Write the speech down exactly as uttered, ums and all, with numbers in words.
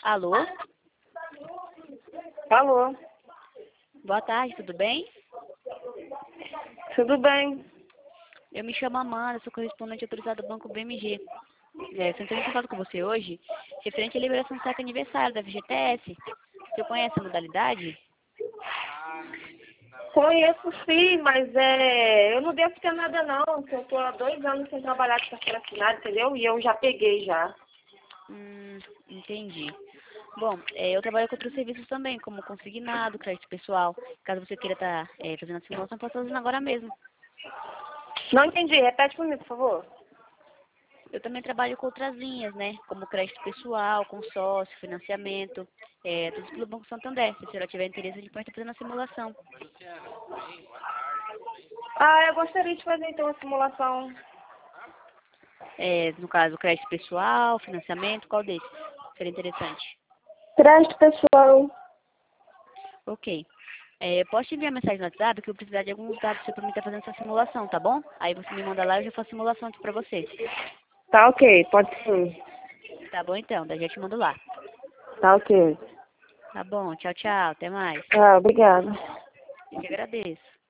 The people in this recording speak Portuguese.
Alô? Alô, Boa tarde, tudo bem? tudo bem? Eu me chamo Amanda, sou correspondente autorizada do Banco B M G. É, estou entrando em contato com você hoje, referente à liberação do saque aniversário da F G T S. Você conhece a modalidade? Conheço sim, mas é, eu não devo ter nada não, porque eu estou há dois anos sem trabalhar de carteira assinada, entendeu? E eu já peguei já. Hum, entendi. Bom, é, eu trabalho com outros serviços também, como consignado, crédito pessoal. Caso você queira estar fazendo a simulação, posso fazendo agora mesmo. Não entendi, repete comigo, por favor. Eu também trabalho com outras linhas, né? Como crédito pessoal, consórcio, financiamento, é, tudo pelo Banco Santander. Se a senhora tiver interesse, a gente pode estar fazendo a simulação. Ah, eu gostaria de fazer então a simulação. É, no caso, crédito pessoal, financiamento, qual desses seria interessante? Crédito pessoal. Ok. É, posso te enviar mensagem no WhatsApp que eu precisar de alguns dados para mim estar fazendo essa simulação, tá bom? Aí você me manda lá e eu já faço a simulação aqui pra você. Tá ok, pode sim. Tá bom então, daí já te mando lá. Tá ok. Tá bom, tchau, tchau, até mais. Ah, obrigada. Eu que agradeço.